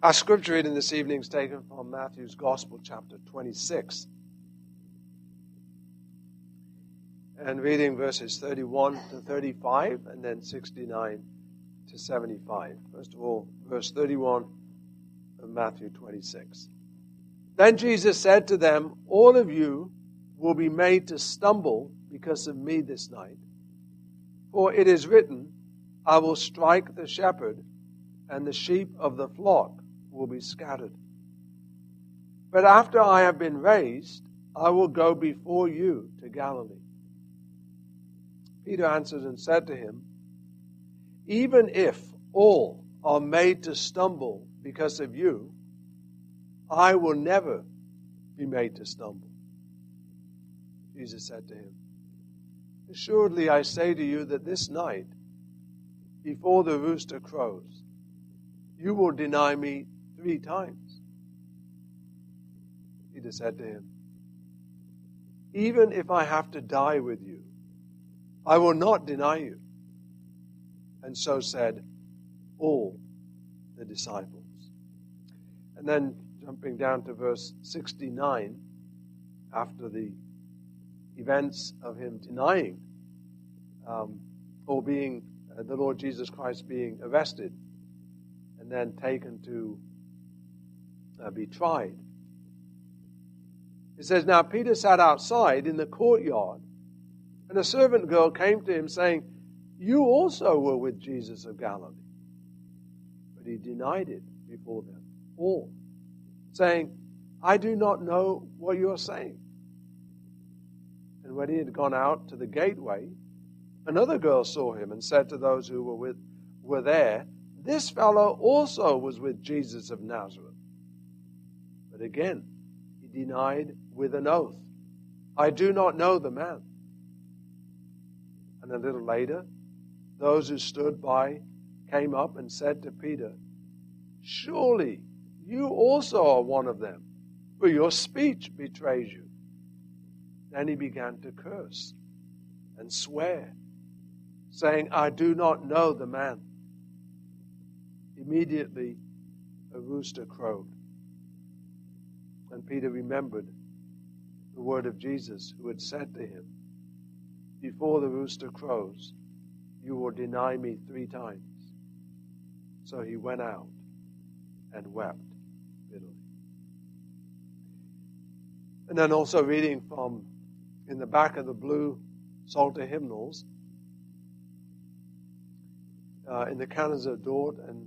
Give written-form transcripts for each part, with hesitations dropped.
Our scripture reading this evening is taken from Matthew's Gospel, chapter 26. And reading verses 31 to 35 and then 69 to 75. First of all, verse 31 of Matthew 26. Then Jesus said to them, "All of you will be made to stumble because of me this night. For it is written, I will strike the shepherd, and the sheep of the flock will be scattered. But after I have been raised, I will go before you to Galilee." Peter answered and said to him, "Even if all are made to stumble because of you, I will never be made to stumble." Jesus said to him, "Assuredly I say to you that this night, before the rooster crows, you will deny me 3 times. Peter said to him, "Even if I have to die with you, I will not deny you." And so said all the disciples. And then jumping down to verse 69, after the events of him denying or being the Lord Jesus Christ being arrested and then taken to be tried. It says, "Now Peter sat outside in the courtyard, and a servant girl came to him saying, 'You also were with Jesus of Galilee.' But he denied it before them all, saying, 'I do not know what you are saying.' And when he had gone out to the gateway, another girl saw him and said to those who were there, 'This fellow also was with Jesus of Nazareth.' But again he denied with an oath, 'I do not know the man.' And a little later, those who stood by came up and said to Peter, 'Surely you also are one of them, for your speech betrays you.' Then he began to curse and swear, saying, 'I do not know the man.' Immediately a rooster crowed. And Peter remembered the word of Jesus, who had said to him, 'Before the rooster crows, you will deny me 3 times. So he went out and wept bitterly." And then also reading from in the back of the blue Psalter hymnals, in the Canons of Dort and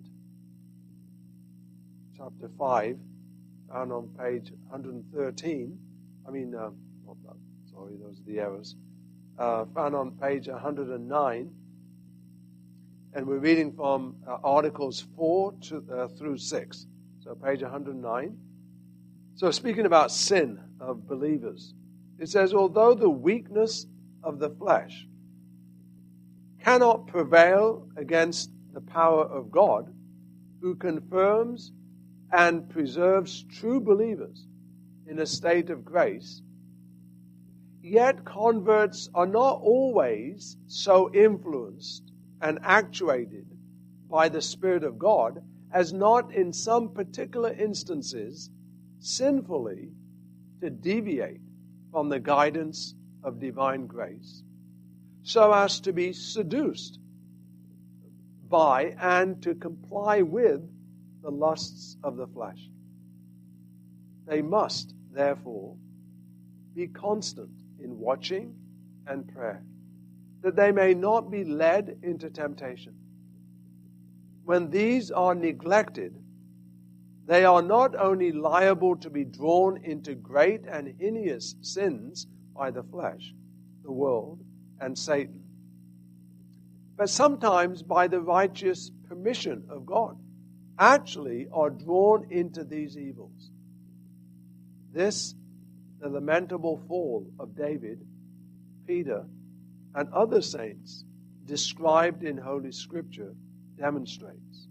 chapter 5, found on page 113. Those are the errors. Found on page 109. And we're reading from Articles 4 through 6. So page 109. So speaking about sin of believers, it says, "Although the weakness of the flesh cannot prevail against the power of God, who confirms and preserves true believers in a state of grace, yet converts are not always so influenced and actuated by the Spirit of God as not in some particular instances sinfully to deviate from the guidance of divine grace, so as to be seduced by and to comply with the lusts of the flesh. They must, therefore, be constant in watching and prayer, that they may not be led into temptation. When these are neglected, they are not only liable to be drawn into great and heinous sins by the flesh, the world, and Satan, but sometimes by the righteous permission of God, actually are drawn into these evils. This, the lamentable fall of David, Peter, and other saints described in Holy Scripture demonstrates.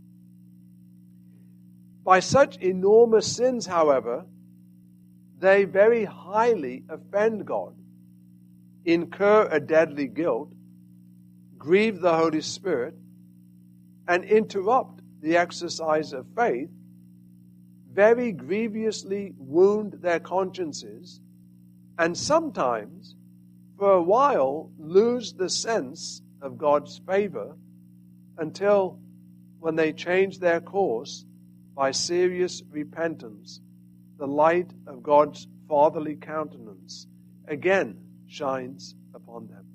By such enormous sins, however, they very highly offend God, incur a deadly guilt, grieve the Holy Spirit, and interrupt the exercise of faith very grievously wound their consciences, and sometimes, for a while, lose the sense of God's favor until, when they change their course by serious repentance, the light of God's fatherly countenance again shines upon them.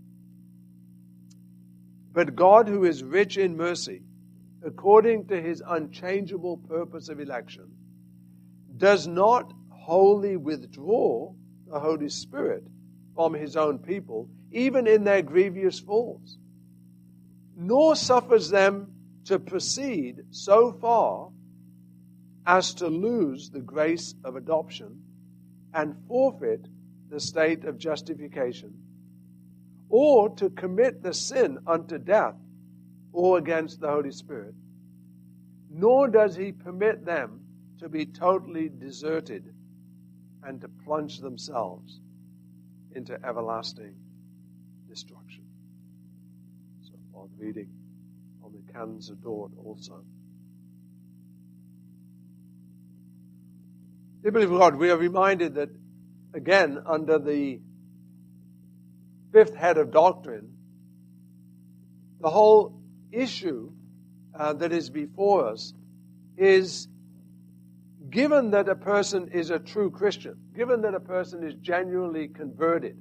But God, who is rich in mercy, according to his unchangeable purpose of election, does not wholly withdraw the Holy Spirit from his own people, even in their grievous faults, nor suffers them to proceed so far as to lose the grace of adoption and forfeit the state of justification, or to commit the sin unto death or against the Holy Spirit, nor does he permit them to be totally deserted and to plunge themselves into everlasting destruction. So, on reading on the Canons of Dort also. Dear people of God, we are reminded that, again, under the fifth head of doctrine, the whole issue that is before us is, given that a person is a true Christian, given that a person is genuinely converted,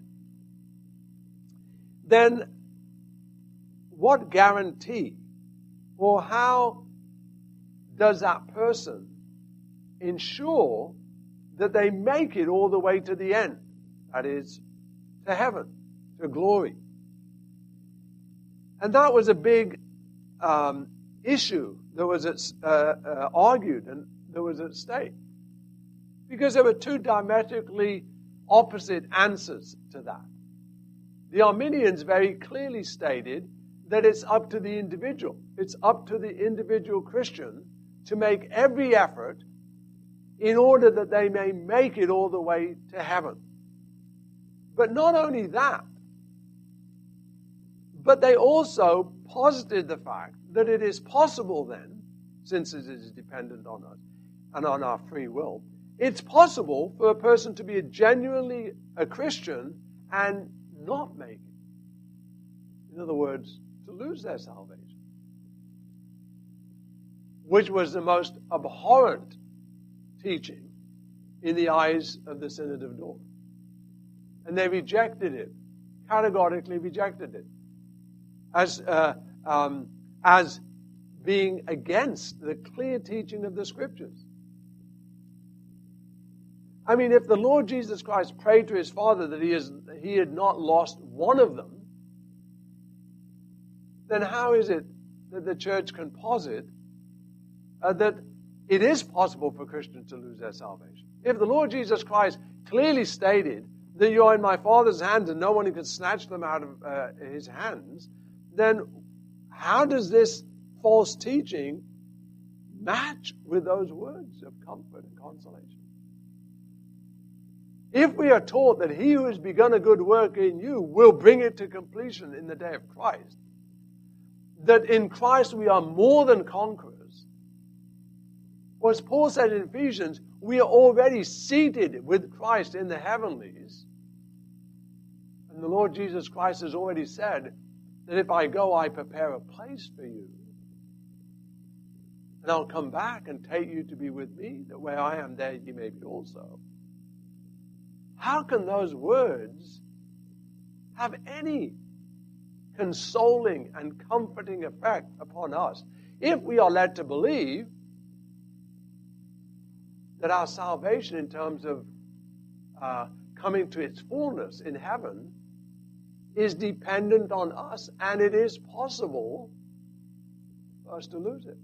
then what guarantee or how does that person ensure that they make it all the way to the end? That is, to heaven, to glory. And that was a big issue that was argued and that was at stake. Because there were two diametrically opposite answers to that. The Arminians very clearly stated that it's up to the individual. It's up to the individual Christian to make every effort in order that they may make it all the way to heaven. But not only that, but they also posited the fact that it is possible then, since it is dependent on us and on our free will, it's possible for a person to be genuinely a Christian and not make it. In other words, to lose their salvation. Which was the most abhorrent teaching in the eyes of the Synod of Dort. And they rejected it, categorically rejected it, as being against the clear teaching of the Scriptures. I mean, if the Lord Jesus Christ prayed to his Father that he had not lost one of them, then how is it that the church can posit that it is possible for Christians to lose their salvation? If the Lord Jesus Christ clearly stated that you are in my Father's hands and no one can snatch them out of his hands, then how does this false teaching match with those words of comfort and consolation? If we are taught that he who has begun a good work in you will bring it to completion in the day of Christ, that in Christ we are more than conquerors, or as Paul said in Ephesians, we are already seated with Christ in the heavenlies, and the Lord Jesus Christ has already said that if I go, I prepare a place for you, and I'll come back and take you to be with me, that where I am, there you may be also. How can those words have any consoling and comforting effect upon us if we are led to believe that our salvation in terms of coming to its fullness in heaven is dependent on us, and it is possible for us to lose it?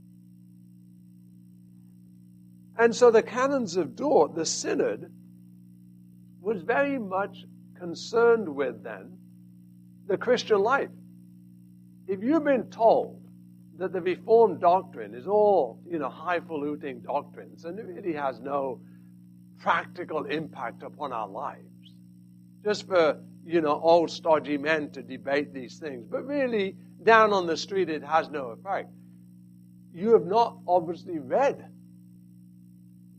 And so the Canons of Dort, the Synod, was very much concerned with then the Christian life. If you've been told that the Reformed doctrine is all, highfalutin doctrines and it really has no practical impact upon our lives, just for, old stodgy men to debate these things, but really down on the street it has no effect, you have not obviously read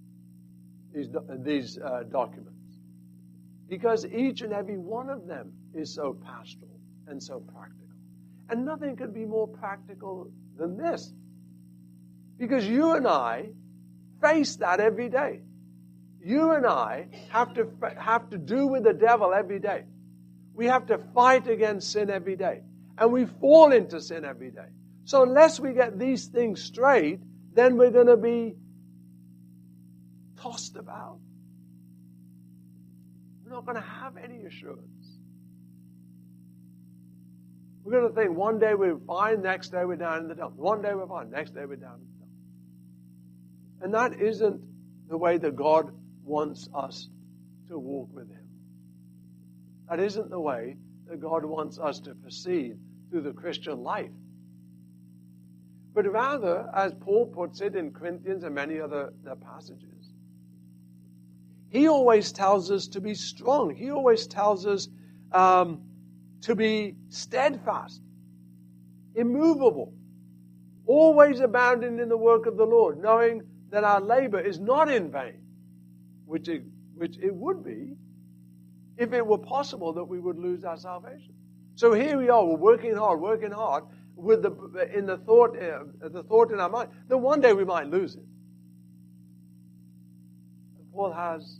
these documents, because each and every one of them is so pastoral and so practical. And nothing could be more practical than this, because you and I face that every day. You and I have to do with the devil every day. We have to fight against sin every day. And we fall into sin every day. So unless we get these things straight, then we're going to be tossed about. We're not going to have any assurance. We're going to think one day we're fine, next day we're down in the dumps. One day we're fine, next day we're down in the dumps. And that isn't the way that God wants us to walk with Him. That isn't the way that God wants us to proceed through the Christian life. But rather, as Paul puts it in Corinthians and many other passages, he always tells us to be strong. He always tells us to be steadfast, immovable, always abounding in the work of the Lord, knowing that our labor is not in vain, which it would be if it were possible that we would lose our salvation. So here we are, we're working hard, with the thought in our mind that one day we might lose it. And Paul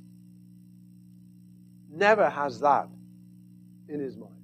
never has that in his mind.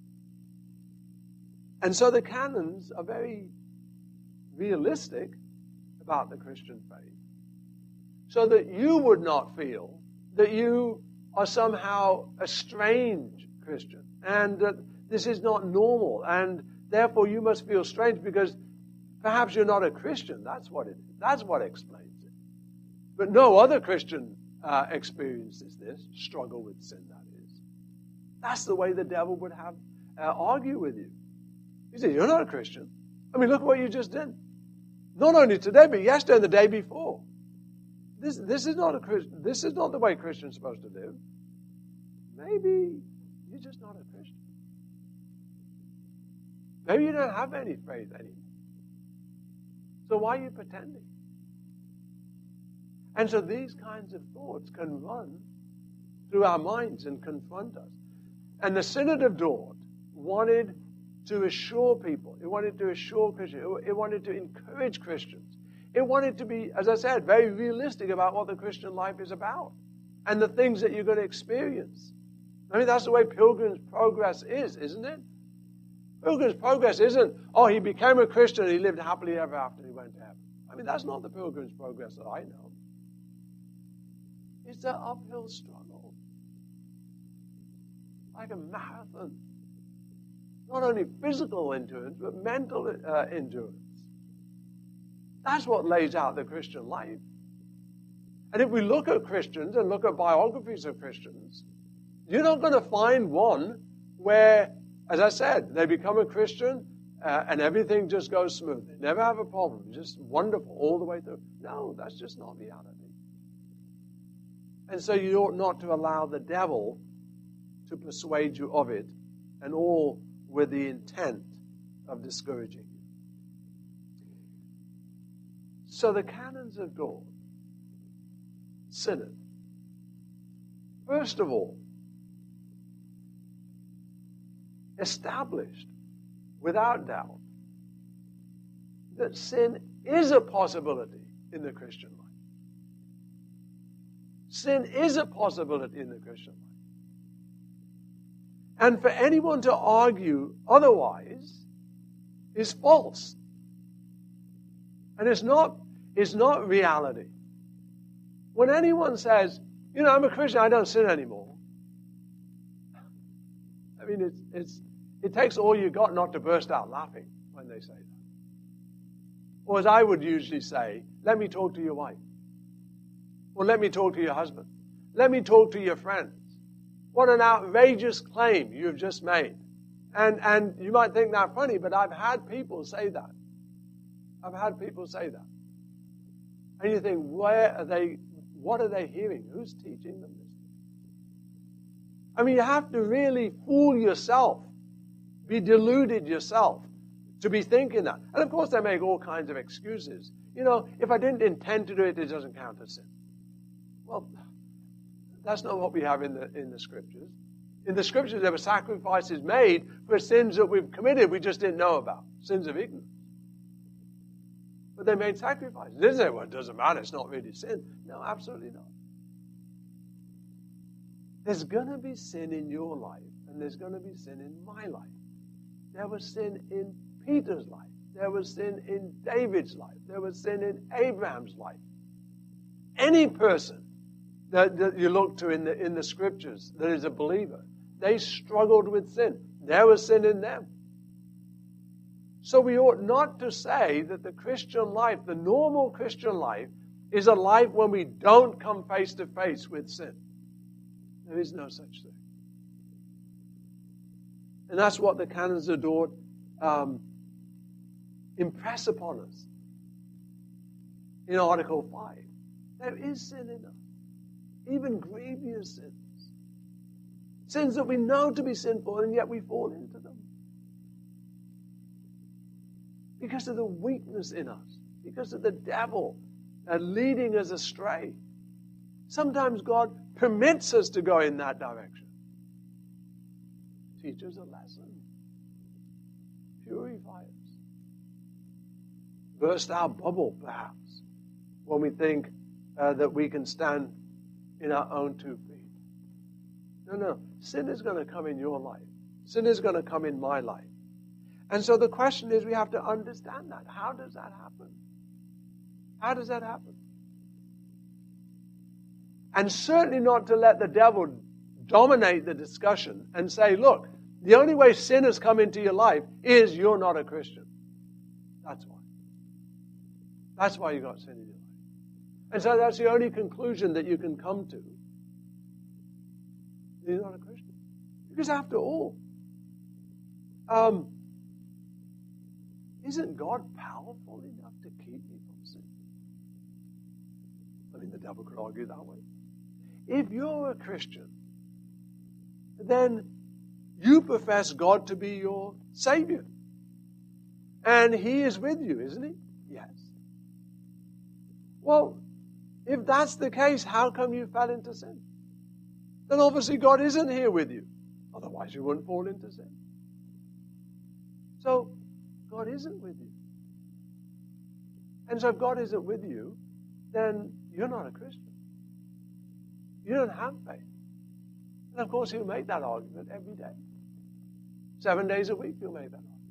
And so the canons are very realistic about the Christian faith, so that you would not feel that you are somehow a strange Christian and that this is not normal, and therefore you must feel strange because perhaps you're not a Christian. That's what explains it. But no other Christian experiences this struggle with sin. That's the way the devil would have argue with you. He said, "You're not a Christian. I mean, look what you just did. Not only today, but yesterday and the day before. This is not the way Christians are supposed to live. Maybe you're just not a Christian. Maybe you don't have any faith anymore. So why are you pretending?" And so these kinds of thoughts can run through our minds and confront us. And the Synod of Dort wanted to assure people. It wanted to assure Christians. It wanted to encourage Christians. It wanted to be, as I said, very realistic about what the Christian life is about and the things that you're going to experience. I mean, that's the way Pilgrim's Progress is, isn't it? Pilgrim's Progress isn't, he became a Christian and he lived happily ever after he went to heaven. I mean, that's not the Pilgrim's Progress that I know. It's an uphill struggle. Like a marathon. Not only physical endurance, but mental endurance. That's what lays out the Christian life. And if we look at Christians and look at biographies of Christians, you're not going to find one where, as I said, they become a Christian and everything just goes smoothly. Never have a problem. Just wonderful all the way through. No, that's just not reality. And so you ought not to allow the devil to persuade you of it, and all with the intent of discouraging you. So the canons of Dort, Synod, first of all, established without doubt that sin is a possibility in the Christian life. Sin is a possibility in the Christian life. And for anyone to argue otherwise is false. And it's not reality. When anyone says, I'm a Christian, I don't sin anymore. I mean, it takes all you got not to burst out laughing when they say that. Or as I would usually say, let me talk to your wife. Or let me talk to your husband. Let me talk to your friends. What an outrageous claim you've just made. And you might think that funny, but I've had people say that. And you think, what are they hearing? Who's teaching them this? I mean, you have to really fool yourself, be deluded yourself to be thinking that. And of course they make all kinds of excuses. If I didn't intend to do it, it doesn't count as sin. Well, that's not what we have in the Scriptures. In the Scriptures, there were sacrifices made for sins that we've committed we just didn't know about, sins of ignorance. But they made sacrifices. They didn't say, well, it doesn't matter, it's not really sin. No, absolutely not. There's going to be sin in your life, and there's going to be sin in my life. There was sin in Peter's life. There was sin in David's life. There was sin in Abraham's life. Any person that you look to in the Scriptures that is a believer, they struggled with sin. There was sin in them. So we ought not to say that the Christian life, the normal Christian life, is a life when we don't come face to face with sin. There is no such thing. And that's what the Canons of Dort impress upon us in Article 5. There is sin in us, even grievous sins. Sins that we know to be sinful, and yet we fall into them. Because of the weakness in us, because of the devil leading us astray. Sometimes God permits us to go in that direction. Teach us a lesson. Purify us. Burst our bubble, perhaps, when we think that we can stand in our own 2 feet. No. Sin is going to come in your life. Sin is going to come in my life. And so the question is, we have to understand that. How does that happen? How does that happen? And certainly not to let the devil dominate the discussion and say, look, the only way sin has come into your life is you're not a Christian. That's why. That's why you got sin in your life. And so that's the only conclusion that you can come to. You're not a Christian. Because after all, isn't God powerful enough to keep you from sin? I mean, the devil could argue that way. If you're a Christian, then you profess God to be your Savior. And He is with you, isn't He? Yes. Well, if that's the case, how come you fell into sin? Then obviously God isn't here with you. Otherwise you wouldn't fall into sin. So, God isn't with you. And so if God isn't with you, then you're not a Christian. You don't have faith. And of course, He'll make that argument every day. 7 days a week, He'll make that argument.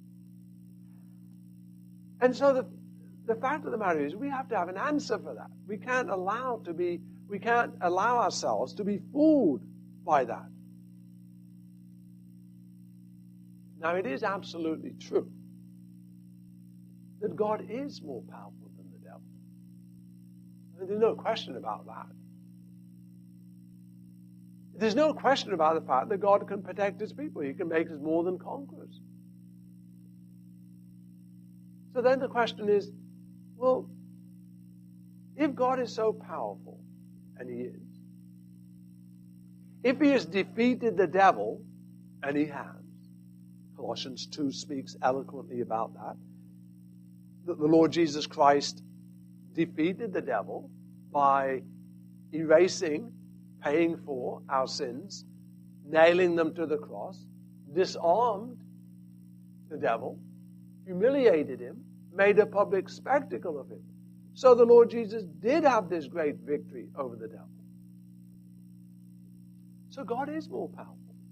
And so the fact of the matter is, we have to have an answer for that. We can't allow ourselves to be fooled by that. Now, it is absolutely true that God is more powerful than the devil. And there's no question about that. There's no question about the fact that God can protect His people. He can make us more than conquerors. So then the question is, well, if God is so powerful, and He is, if He has defeated the devil, and He has, Colossians 2 speaks eloquently about that the Lord Jesus Christ defeated the devil by erasing, paying for our sins, nailing them to the cross, disarmed the devil, humiliated him, made a public spectacle of him. So the Lord Jesus did have this great victory over the devil. So God is more powerful.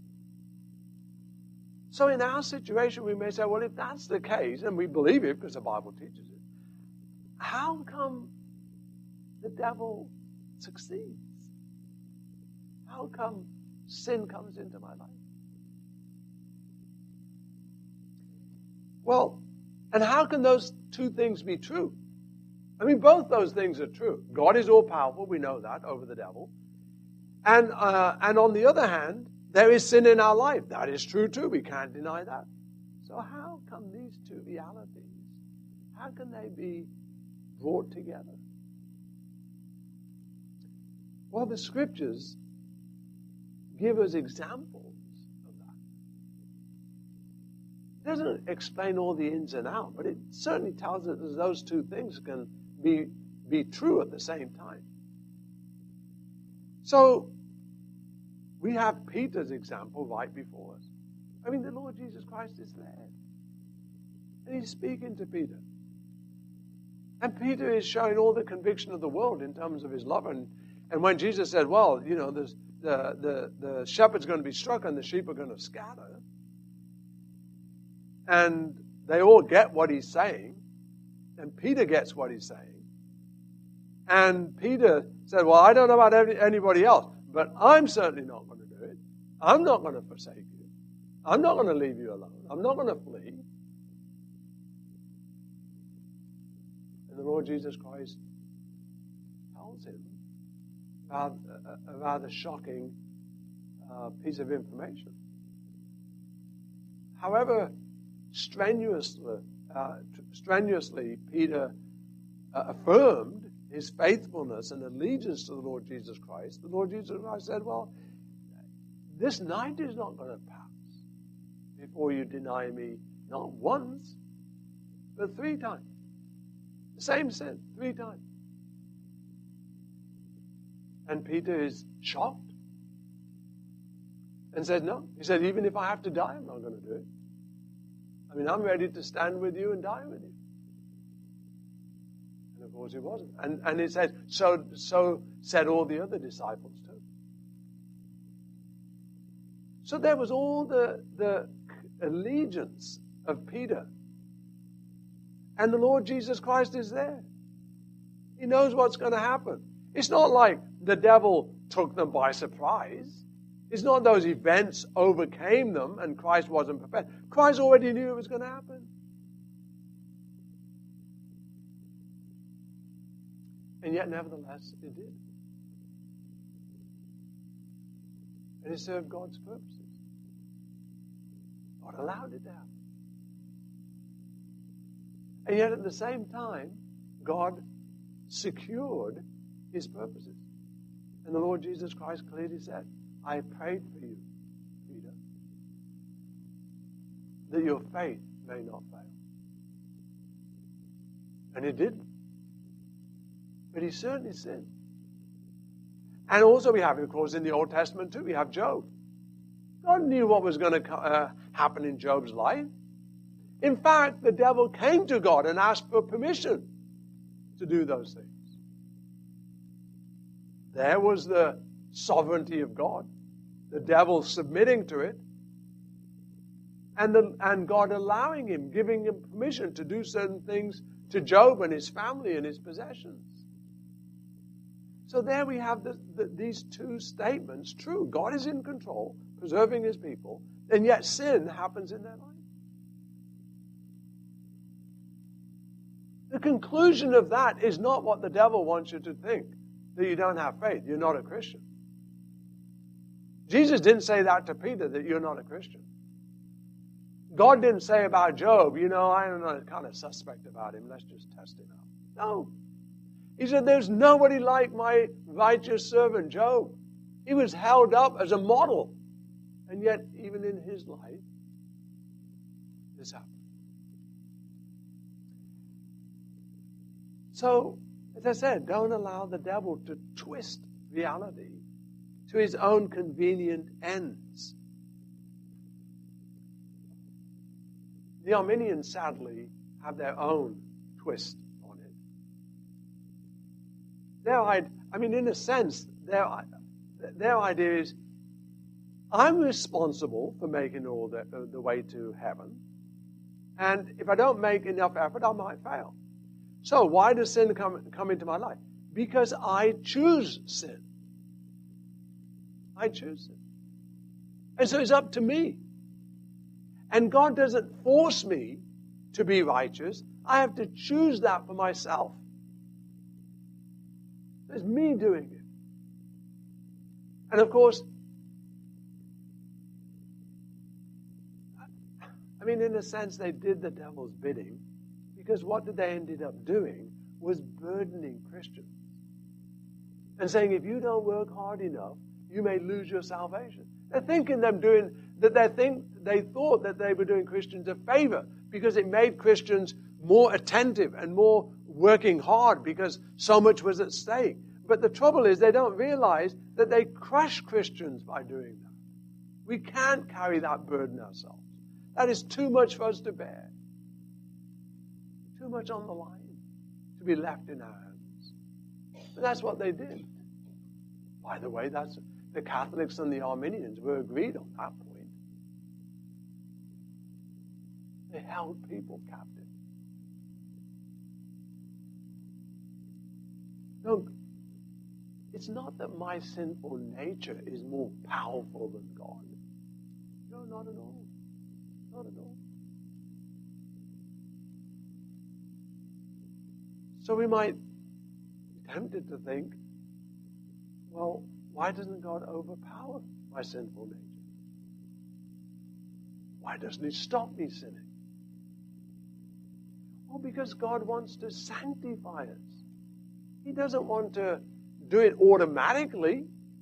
So in our situation, we may say, well, if that's the case, and we believe it because the Bible teaches it, how come the devil succeeds? How come sin comes into my life? Well, and how can those two things be true? I mean, both those things are true. God is all powerful, we know that, over the devil. And on the other hand, there is sin in our life. That is true too. We can't deny that. So how come these two realities, how can they be brought together? Well, the Scriptures give us examples of that. It doesn't explain all the ins and outs, but it certainly tells us that those two things can be true at the same time. So, we have Peter's example right before us. I mean, the Lord Jesus Christ is there. And he's speaking to Peter. And Peter is showing all the conviction of the world in terms of his love. And when Jesus said, well, you know, the shepherd's going to be struck and the sheep are going to scatter. And they all get what he's saying. And Peter gets what he's saying. And Peter said, well, I don't know about anybody else, but I'm certainly not going to do it. I'm not going to forsake you. I'm not going to leave you alone. I'm not going to flee. And the Lord Jesus Christ tells him about a rather shocking piece of information. However strenuously Peter affirmed his faithfulness and allegiance to the Lord Jesus Christ, the Lord Jesus Christ said, well, this night is not going to pass before you deny me not once, but 3 times. The same sin, 3 times. And Peter is shocked and said, no. He said, even if I have to die, I'm not going to do it. I mean, I'm ready to stand with you and die with you. And of course he wasn't. And he said, so said all the other disciples too. So there was all the allegiance of Peter. And the Lord Jesus Christ is there. He knows what's going to happen. It's not like the devil took them by surprise. It's not those events overcame them and Christ wasn't prepared. Christ already knew it was going to happen. And yet, nevertheless, it did. And it served God's purposes. God allowed it to happen. And yet, at the same time, God secured his purposes. And the Lord Jesus Christ clearly said, I prayed for you, Peter, that your faith may not fail. And it didn't. But he certainly sinned. And also we have, of course, in the Old Testament too, we have Job. God knew what was going to happen in Job's life. In fact, the devil came to God and asked for permission to do those things. There was the sovereignty of God, the devil submitting to it, and God allowing him, giving him permission to do certain things to Job and his family and his possessions. So there we have these 2 statements. True, God is in control, preserving his people, and yet sin happens in their life. The conclusion of that is not what the devil wants you to think, that you don't have faith, you're not a Christian. Jesus didn't say that to Peter, that you're not a Christian. God didn't say about Job, you know, I don't know, kind of suspect about him, let's just test him out. No. He said, there's nobody like my righteous servant Job. He was held up as a model. And yet, even in his life, this happened. So, as I said, don't allow the devil to twist reality to his own convenient ends. The Arminians, sadly, have their own twist on it. In a sense, their idea is, I'm responsible for making all the way to heaven. And if I don't make enough effort, I might fail. So why does sin come into my life? Because I choose sin. I choose sin. And so it's up to me. And God doesn't force me to be righteous. I have to choose that for myself. It's me doing it. And of course, in a sense, they did the devil's bidding, because what they ended up doing was burdening Christians and saying, if you don't work hard enough, you may lose your salvation. They're thinking they thought that they were doing Christians a favor because it made Christians more attentive and more working hard because so much was at stake. But the trouble is they don't realize that they crush Christians by doing that. We can't carry that burden ourselves. That is too much for us to bear. Too much on the line to be left in our hands. And that's what they did. By the way, that's the Catholics and the Arminians were agreed on that point. They held people captive. No, it's not that my sinful nature is more powerful than God. No, not at all. Not at all. So we might be tempted to think, well, why doesn't God overpower my sinful nature? Why doesn't He stop me sinning? Well, because God wants to sanctify us. He doesn't want to do it automatically,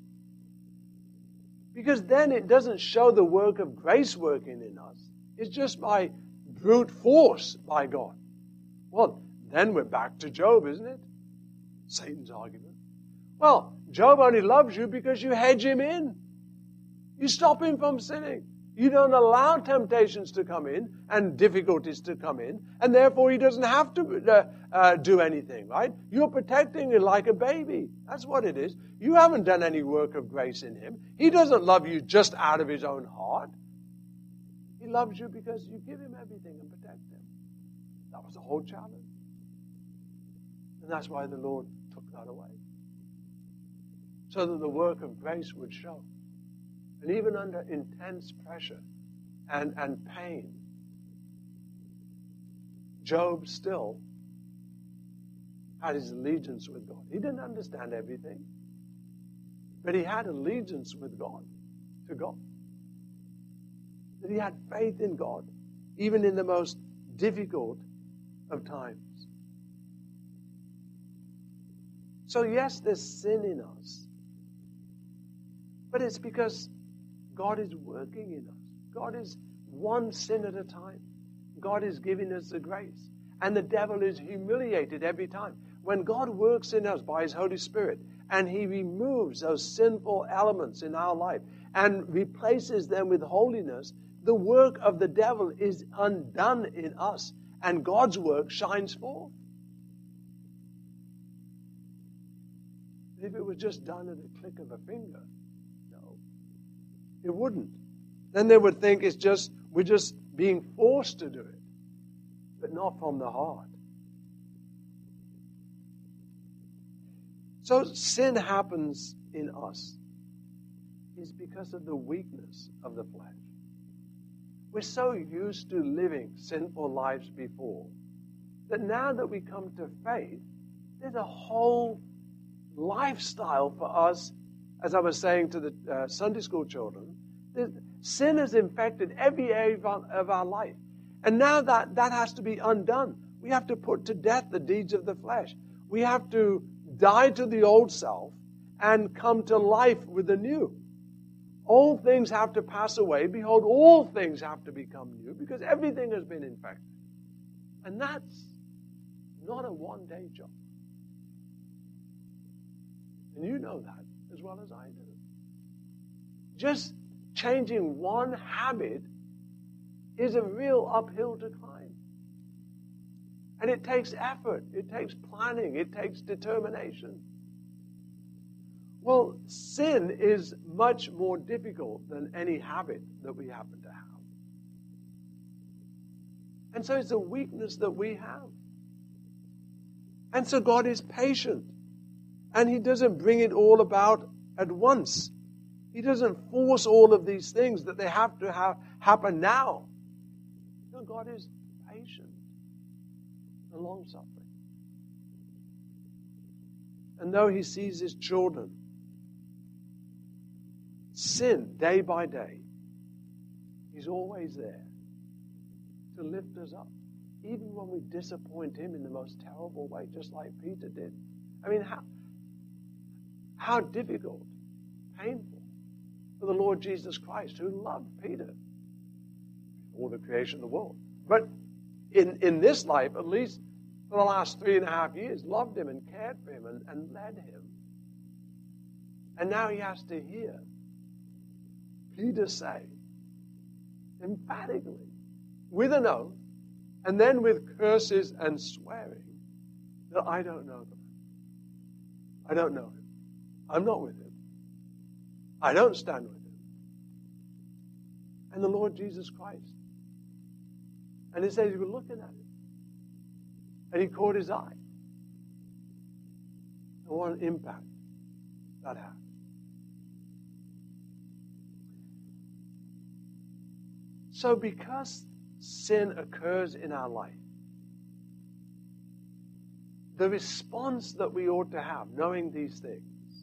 because then it doesn't show the work of grace working in us. It's just by brute force by God. Well, then we're back to Job, isn't it? Satan's argument. Well, Job only loves you because you hedge him in. You stop him from sinning. You don't allow temptations to come in and difficulties to come in, and therefore he doesn't have to do anything, right? You're protecting him like a baby. That's what it is. You haven't done any work of grace in him. He doesn't love you just out of his own heart. He loves you because you give him everything and protect him. That was the whole challenge. And that's why the Lord took that away. So that the work of grace would show. And even under intense pressure and pain, Job still had his allegiance with God. He didn't understand everything, but he had allegiance with God, to God. That he had faith in God, even in the most difficult of times. So yes, there's sin in us, but it's because God is working in us. God is one sin at a time. God is giving us the grace. And the devil is humiliated every time. When God works in us by His Holy Spirit and He removes those sinful elements in our life and replaces them with holiness, the work of the devil is undone in us and God's work shines forth. If it was just done at a click of a finger, it wouldn't. Then they would think we're just being forced to do it, but not from the heart. So sin happens in us is because of the weakness of the flesh. We're so used to living sinful lives before that now that we come to faith, there's a whole lifestyle for us. As I was saying to the Sunday school children, sin has infected every area of our life. And now that has to be undone. We have to put to death the deeds of the flesh. We have to die to the old self and come to life with the new. All things have to pass away. Behold, all things have to become new because everything has been infected. And that's not a one-day job. And you know that as well as I do. Just changing one habit is a real uphill to climb. And it takes effort, it takes planning, it takes determination. Well, sin is much more difficult than any habit that we happen to have. And so it's a weakness that we have. And so God is patient. And He doesn't bring it all about at once. He doesn't force all of these things that they have to happen now. No, God is patient and long-suffering. And though He sees His children sin day by day, He's always there to lift us up. Even when we disappoint Him in the most terrible way, just like Peter did. I mean, how difficult, painful for the Lord Jesus Christ, who loved Peter before the creation of the world. But in this life, at least for the last 3.5 years, loved him and cared for him and led him And now he has to hear Peter say, emphatically, with an oath, and then with curses and swearing, that I don't know them. I don't know him. I'm not with him. I don't stand with him. And the Lord Jesus Christ. And it says he was looking at him. And he caught his eye. And what an impact that had. So because sin occurs in our life, the response that we ought to have, knowing these things,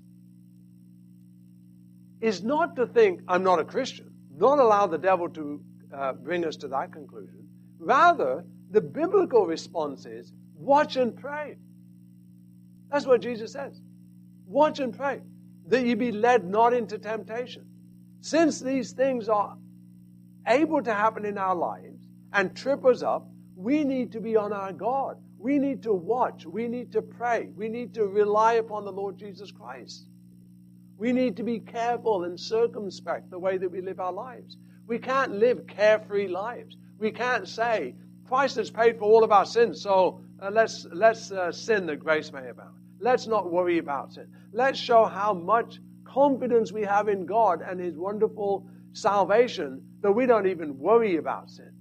is not to think, I'm not a Christian, not allow the devil to bring us to that conclusion. Rather, the biblical response is, watch and pray. That's what Jesus says. Watch and pray, that ye be led not into temptation. Since these things are able to happen in our lives and trip us up, we need to be on our guard. We need to watch. We need to pray. We need to rely upon the Lord Jesus Christ. We need to be careful and circumspect the way that we live our lives. We can't live carefree lives. We can't say, Christ has paid for all of our sins, so let's sin that grace may abound. Let's not worry about sin. Let's show how much confidence we have in God and His wonderful salvation that we don't even worry about sin.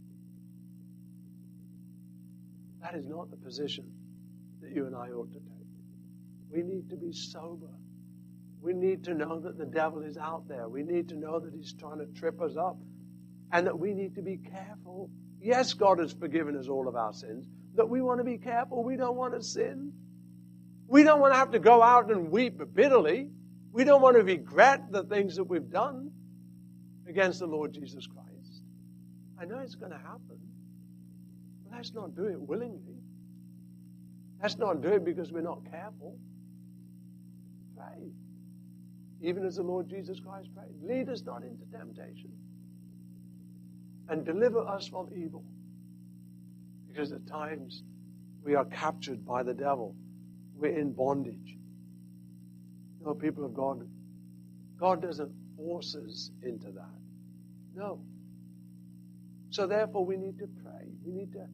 That is not the position that you and I ought to take. We need to be sober. We need to know that the devil is out there. We need to know that he's trying to trip us up and that we need to be careful. Yes, God has forgiven us all of our sins, but we want to be careful. We don't want to sin. We don't want to have to go out and weep bitterly. We don't want to regret the things that we've done against the Lord Jesus Christ. I know it's going to happen. But let's not do it willingly. Let's not do it because we're not careful. Pray. Even as the Lord Jesus Christ prayed. Lead us not into temptation. And deliver us from evil. Because at times we are captured by the devil. We're in bondage. No, people of God, God doesn't force us into that. No. So therefore we need to pray. We need to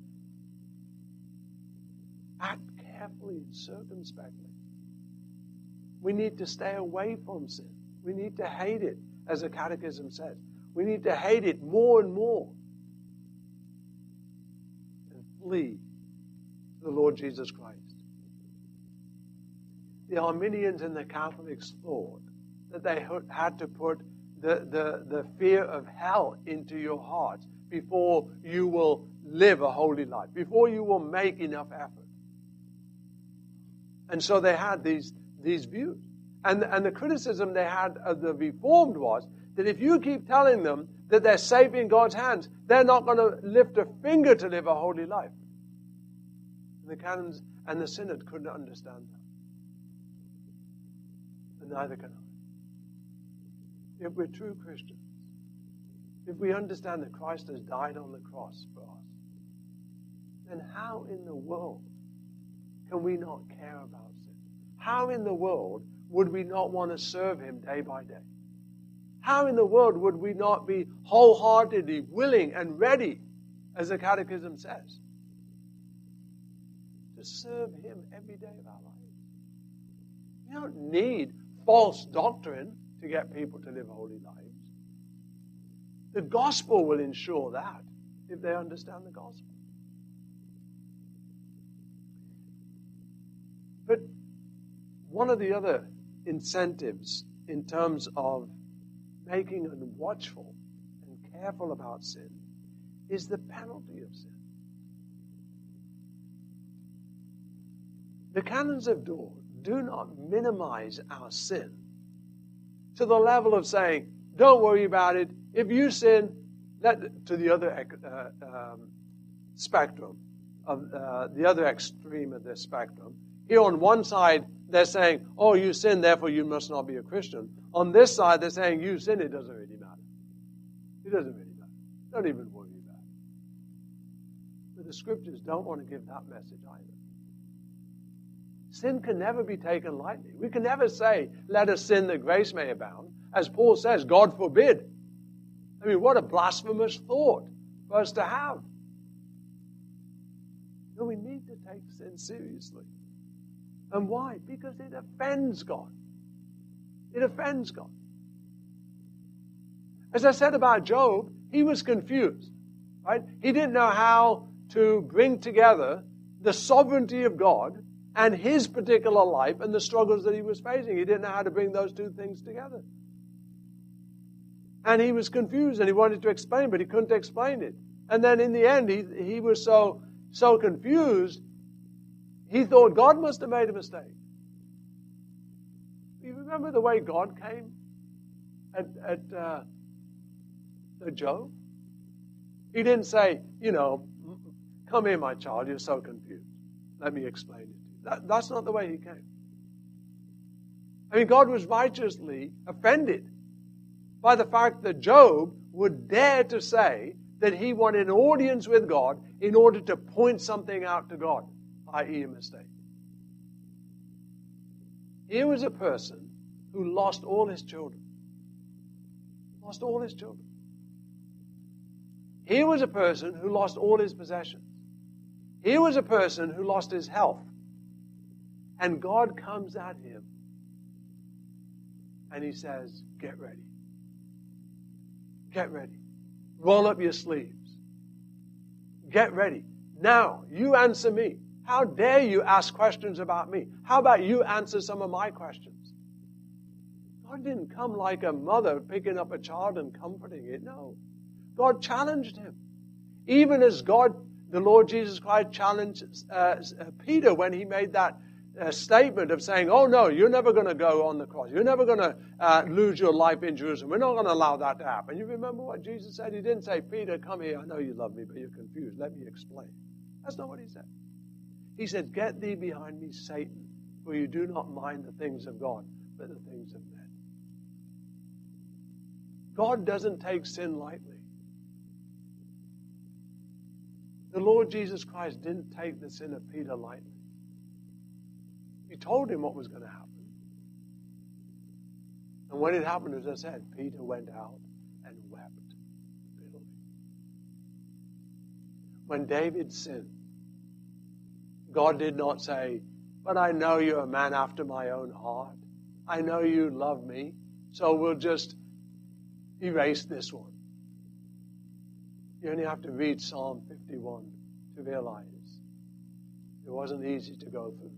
act carefully and circumspectly. We need to stay away from sin. We need to hate it, as the Catechism says. We need to hate it more and more. And flee to the Lord Jesus Christ. The Arminians and the Catholics thought that they had to put the fear of hell into your heart before you will live a holy life, before you will make enough effort. And so they had these views. And the criticism they had of the Reformed was that if you keep telling them that they're safe in God's hands, they're not going to lift a finger to live a holy life. And the canons and the synod couldn't understand that. And neither can I. If we're true Christians, if we understand that Christ has died on the cross for us, then how in the world can we not care about sin? How in the world would we not want to serve Him day by day? How in the world would we not be wholeheartedly willing and ready, as the Catechism says, to serve Him every day of our lives? We don't need false doctrine to get people to live holy lives. The gospel will ensure that if they understand the gospel. But one of the other incentives in terms of making us watchful and careful about sin is the penalty of sin. The canons of Dort do not minimize our sin to the level of saying, don't worry about it. If you sin, to the other spectrum, of the other extreme of the spectrum. Here on one side, they're saying, oh, you sin, therefore you must not be a Christian. On this side, they're saying, you sin, it doesn't really matter. It doesn't really matter. Don't even worry about it. But the Scriptures don't want to give that message either. Sin can never be taken lightly. We can never say, let us sin that grace may abound. As Paul says, God forbid. I mean, what a blasphemous thought for us to have. No, we need to take sin seriously. And why? Because it offends God. It offends God. As I said about Job, he was confused, right? He didn't know how to bring together the sovereignty of God and his particular life and the struggles that he was facing. He didn't know how to bring those two things together. And he was confused and he wanted to explain, but he couldn't explain it. And then in the end, he was so confused, he thought God must have made a mistake. You remember the way God came at Job? He didn't say, come here, my child, you're so confused. Let me explain it to you. That's not the way he came. I mean, God was righteously offended by the fact that Job would dare to say that he wanted an audience with God in order to point something out to God, i.e. a mistake. Here was a person who lost all his children. Lost all his children. Here was a person who lost all his possessions. Here was a person who lost his health. And God comes at him and he says, get ready. Get ready. Roll up your sleeves. Get ready. Now, you answer me. How dare you ask questions about me? How about you answer some of my questions? God didn't come like a mother picking up a child and comforting it. No. God challenged him. Even as God, the Lord Jesus Christ, challenged Peter when he made that statement of saying, oh no, you're never going to go on the cross. You're never going to lose your life in Jerusalem. We're not going to allow that to happen. You remember what Jesus said? He didn't say, Peter, come here. I know you love me, but you're confused. Let me explain. That's not what he said. He said, get thee behind me, Satan, for you do not mind the things of God, but the things of men. God doesn't take sin lightly. The Lord Jesus Christ didn't take the sin of Peter lightly. He told him what was going to happen. And when it happened, as I said, Peter went out and wept bitterly. When David sinned, God did not say, but I know you're a man after my own heart. I know you love me, so we'll just erase this one. You only have to read Psalm 51 to realize it wasn't easy to go through.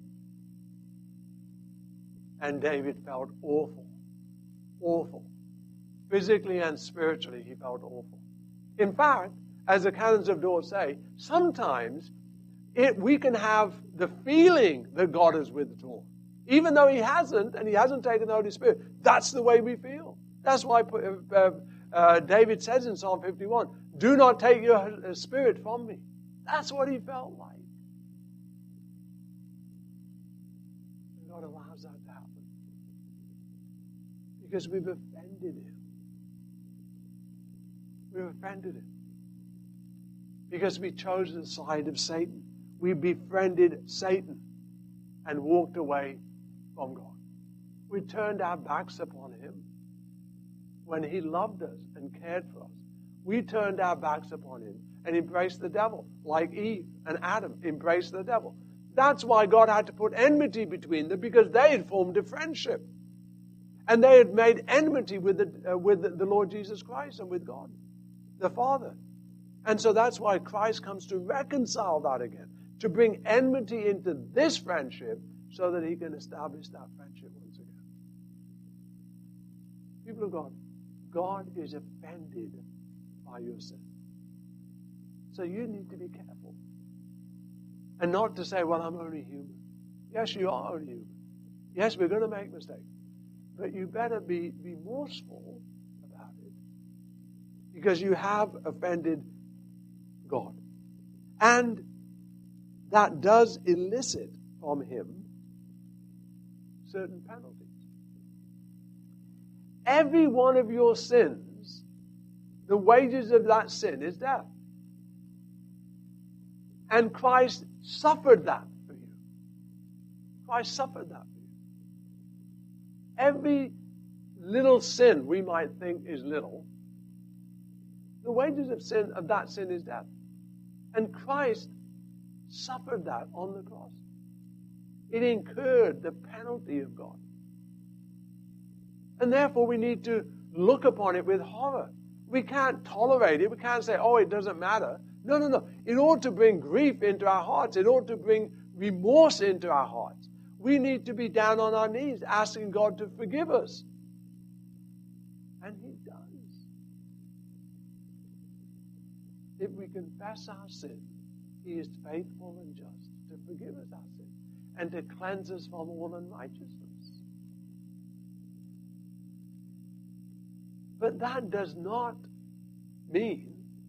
And David felt awful. Awful. Physically and spiritually, he felt awful. In fact, as the Canons of Dort say, sometimes we can have the feeling that God is withdrawn. Even though he hasn't, and he hasn't taken the Holy Spirit, that's the way we feel. That's why David says in Psalm 51, do not take your spirit from me. That's what he felt like. And God allows that to happen. Because we've offended him. We've offended him. Because we chose the side of Satan. We befriended Satan and walked away from God. We turned our backs upon him when he loved us and cared for us. We turned our backs upon him and embraced the devil, like Eve and Adam embraced the devil. That's why God had to put enmity between them, because they had formed a friendship. And they had made enmity with the Lord Jesus Christ and with God, the Father. And so that's why Christ comes to reconcile that again, to bring enmity into this friendship so that he can establish that friendship once again. People of God, God is offended by your sin. So you need to be careful. And not to say, well, I'm only human. Yes, you are only human. Yes, we're going to make mistakes. But you better be remorseful about it. Because you have offended God. And that does elicit from him certain penalties. Every one of your sins, the wages of that sin is death. And Christ suffered that for you. Christ suffered that for you. Every little sin we might think is little, the wages of that sin is death. And Christ suffered that on the cross. It incurred the penalty of God. And therefore we need to look upon it with horror. We can't tolerate it. We can't say, oh, it doesn't matter. No. It ought to bring grief into our hearts. It ought to bring remorse into our hearts. We need to be down on our knees asking God to forgive us. And He does. If we confess our sin, He is faithful and just to forgive us our sin and to cleanse us from all unrighteousness. But that does not mean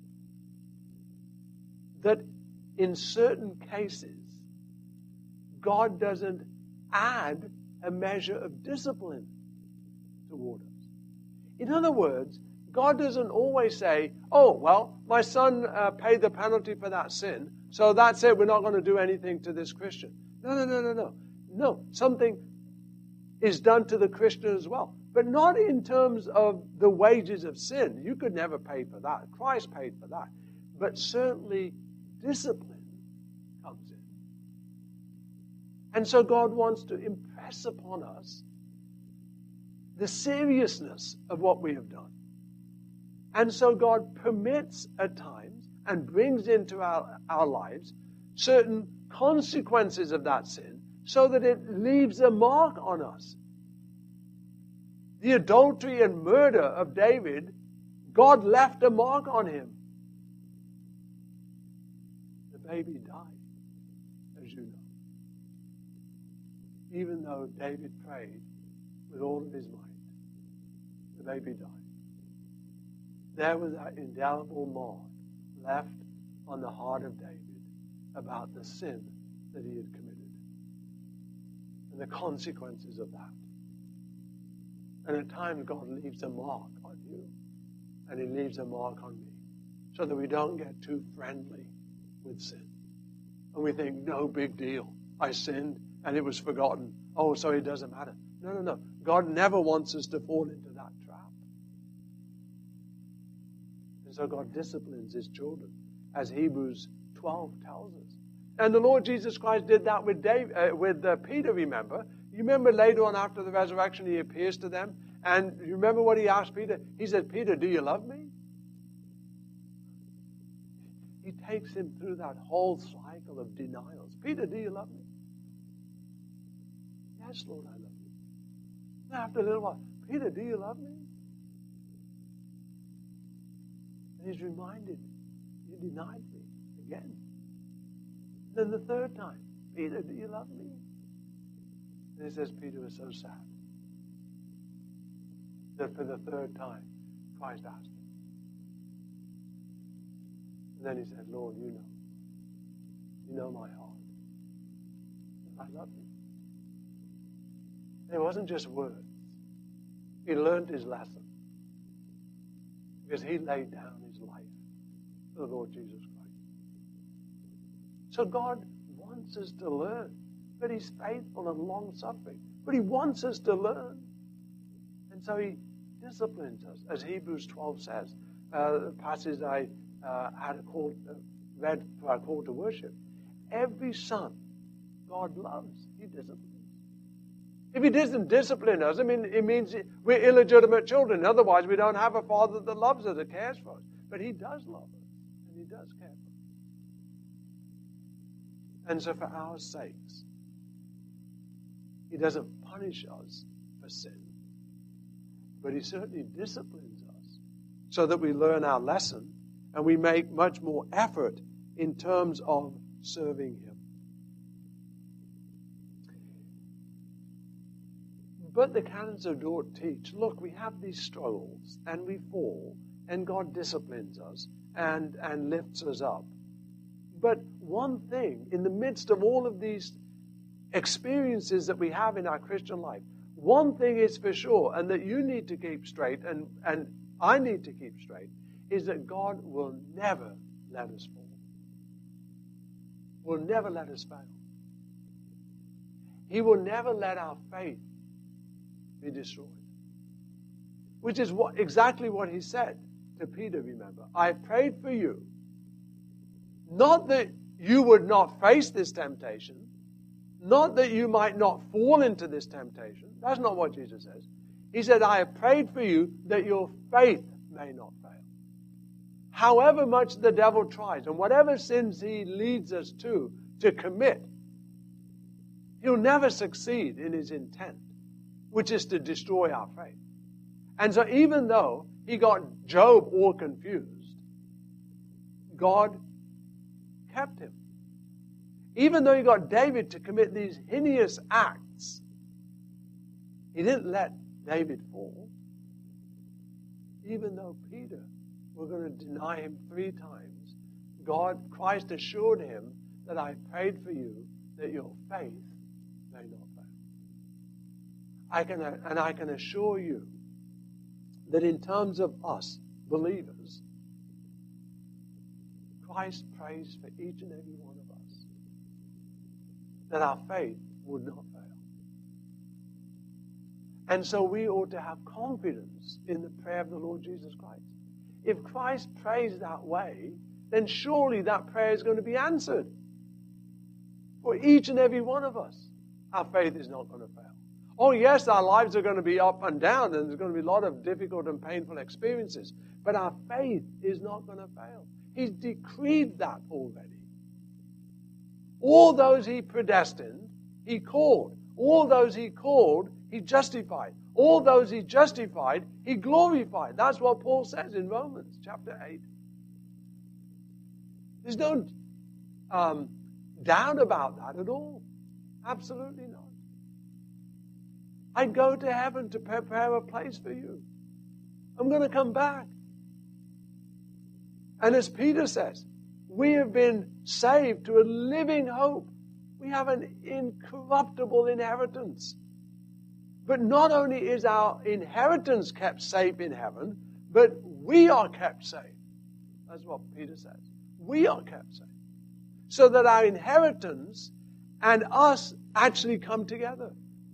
that in certain cases God doesn't add a measure of discipline toward us. In other words, God doesn't always say, oh, well, my son paid the penalty for that sin, so that's it, we're not going to do anything to this Christian. No. No, something is done to the Christian as well. But not in terms of the wages of sin. You could never pay for that. Christ paid for that. But certainly discipline comes in. And so God wants to impress upon us the seriousness of what we have done. And so God permits at times and brings into our lives certain consequences of that sin so that it leaves a mark on us. The adultery and murder of David, God left a mark on him. The baby died, as you know. Even though David prayed with all of his might, the baby died. There was that indelible mark left on the heart of David about the sin that he had committed and the consequences of that. And at times God leaves a mark on you and He leaves a mark on me so that we don't get too friendly with sin. And we think, no big deal. I sinned and it was forgotten. Oh, so it doesn't matter. No. God never wants us to fall into that trap. And so God disciplines His children, as Hebrews 12 tells us. And the Lord Jesus Christ did that with Peter, remember? You remember later on after the resurrection, He appears to them. And you remember what He asked Peter? He said, Peter, do you love me? He takes him through that whole cycle of denials. Peter, do you love me? Yes, Lord, I love you. And after a little while, Peter, do you love me? And he's reminded, you denied me again. Then the third time, Peter, do you love me? And he says Peter was so sad that for the third time, Christ asked him. And then he said, Lord, you know my heart. I love you. And it wasn't just words. He learned his lesson because he laid down his life for the Lord Jesus Christ. So God wants us to learn. But He's faithful and long-suffering. But He wants us to learn. And so He disciplines us, as Hebrews 12 says. The passage I read for our call to worship. Every son God loves, He disciplines. If He doesn't discipline us, it means we're illegitimate children. Otherwise, we don't have a Father that loves us, that cares for us. But He does love us, and He does care for us. And so for our sakes, He doesn't punish us for sin, but He certainly disciplines us so that we learn our lesson and we make much more effort in terms of serving Him. But the canons of Dort teach, look, we have these struggles and we fall and God disciplines us and lifts us up. But one thing, in the midst of all of these experiences that we have in our Christian life, one thing is for sure, and that you need to keep straight, and I need to keep straight, is that God will never let us fall. Will never let us fail. He will never let our faith be destroyed. Which is exactly what he said to Peter, remember. I prayed for you, not that you would not face this temptation, not that you might not fall into this temptation. That's not what Jesus says. He said, I have prayed for you that your faith may not fail. However much the devil tries, and whatever sins he leads us to commit, he'll never succeed in his intent, which is to destroy our faith. And so even though he got Job all confused, God kept him. Even though he got David to commit these heinous acts, he didn't let David fall. Even though Peter was going to deny him 3 times, Christ assured him that I prayed for you that your faith may not fail. I can assure you that in terms of us, believers, Christ prays for each and every one of us that our faith would not fail. And so we ought to have confidence in the prayer of the Lord Jesus Christ. If Christ prays that way, then surely that prayer is going to be answered. For each and every one of us, our faith is not going to fail. Oh yes, our lives are going to be up and down, and there's going to be a lot of difficult and painful experiences. But our faith is not going to fail. He's decreed that already. All those he predestined, he called. All those he called, he justified. All those he justified, he glorified. That's what Paul says in Romans chapter 8. There's no doubt about that at all. Absolutely not. I go to heaven to prepare a place for you. I'm going to come back. And as Peter says, we have been saved to a living hope. We have an incorruptible inheritance. But not only is our inheritance kept safe in heaven, but we are kept safe. That's what Peter says. We are kept safe. So that our inheritance and us actually come together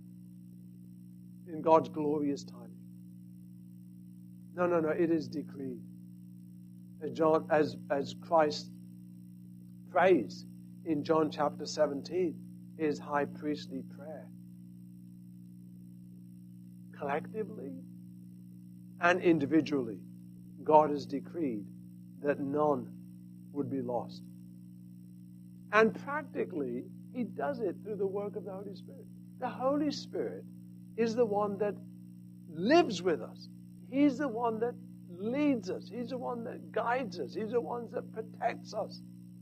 in God's glorious timing. No, it is decreed. As Christ prays in John chapter 17, his high priestly prayer. Collectively and individually, God has decreed that none would be lost. And practically, he does it through the work of the Holy Spirit. The Holy Spirit is the one that lives with us. He's the one that leads us. He's the one that guides us. He's the one that protects us.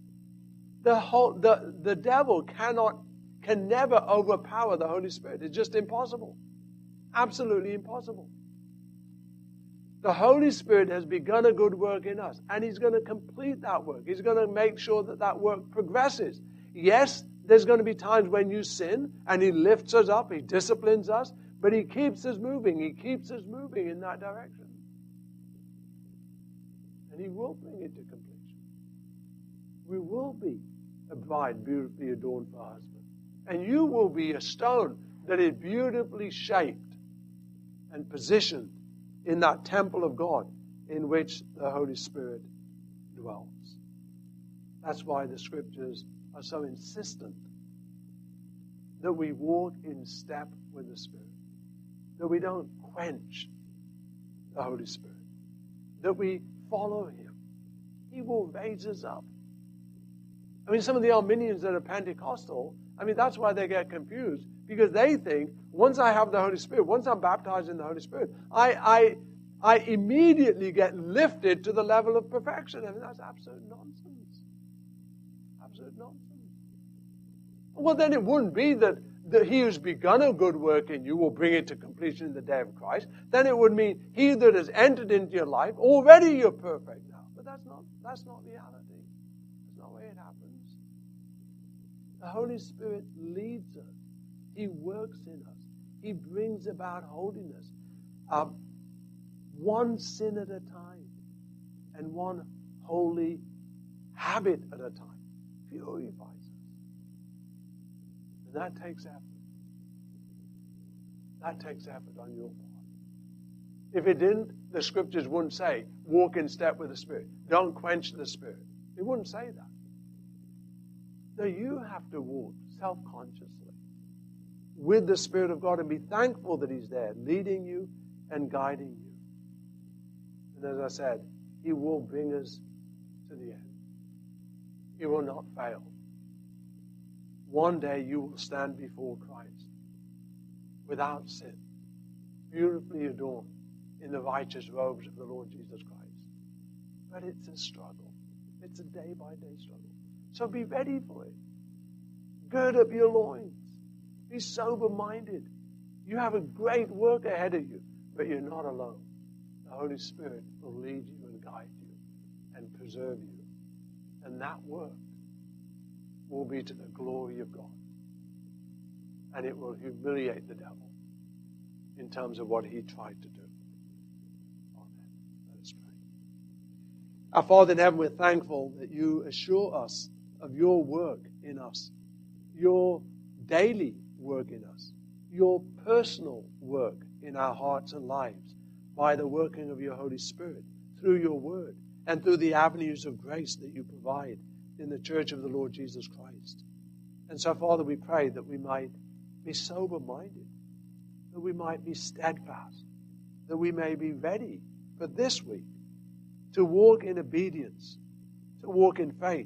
The devil can never overpower the Holy Spirit. It's just impossible. Absolutely impossible. The Holy Spirit has begun a good work in us, and he's going to complete that work. He's going to make sure that work progresses. Yes, there's going to be times when you sin, and he lifts us up, he disciplines us, but he keeps us moving. He keeps us moving in that direction. And he will bring it to completion. We will be a bride beautifully adorned for her husband. And you will be a stone that is beautifully shaped and positioned in that temple of God in which the Holy Spirit dwells. That's why the Scriptures are so insistent that we walk in step with the Spirit, that we don't quench the Holy Spirit, that we follow him. He will raise us up. I mean, some of the Arminians that are Pentecostal, that's why they get confused, because they think, once I have the Holy Spirit, once I'm baptized in the Holy Spirit, I immediately get lifted to the level of perfection. That's absolute nonsense. Absolute nonsense. Well, then it wouldn't be that he who's begun a good work in you will bring it to completion in the day of Christ. Then it would mean he that has entered into your life, already you're perfect now. But that's not reality. That's not the way it happens. The Holy Spirit leads us. He works in us. He brings about holiness. One sin at a time and one holy habit at a time purifies us. And that takes effort. That takes effort on your part. If it didn't, the scriptures wouldn't say, walk in step with the Spirit. Don't quench the Spirit. It wouldn't say that. No, you have to walk self-consciously with the Spirit of God and be thankful that He's there, leading you and guiding you. And as I said, He will bring us to the end. He will not fail. One day you will stand before Christ without sin, beautifully adorned in the righteous robes of the Lord Jesus Christ. But it's a struggle. It's a day-by-day struggle. So be ready for it. Gird up your loins. Be sober-minded. You have a great work ahead of you, but you're not alone. The Holy Spirit will lead you and guide you and preserve you. And that work will be to the glory of God. And it will humiliate the devil in terms of what he tried to do. Amen. Let us pray. Our Father in heaven, we're thankful that you assure us of your work in us, your daily work in us, your personal work in our hearts and lives by the working of your Holy Spirit through your word and through the avenues of grace that you provide in the church of the Lord Jesus Christ. And so, Father, we pray that we might be sober-minded, that we might be steadfast, that we may be ready for this week to walk in obedience, to walk in faith,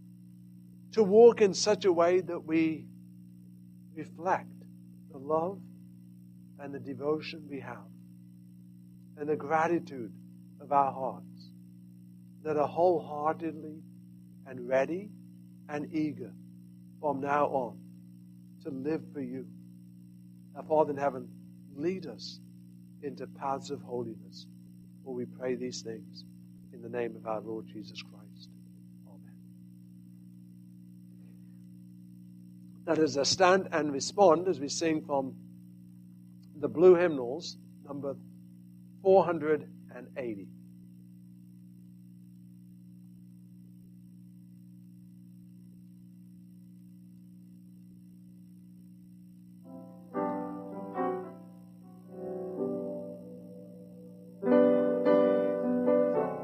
to walk in such a way that we reflect the love and the devotion we have and the gratitude of our hearts that are wholeheartedly and ready and eager from now on to live for you. Our Father in heaven, lead us into paths of holiness. For we pray these things in the name of our Lord Jesus Christ. Amen. Let us stand and respond as we sing from the blue hymnals, number 480.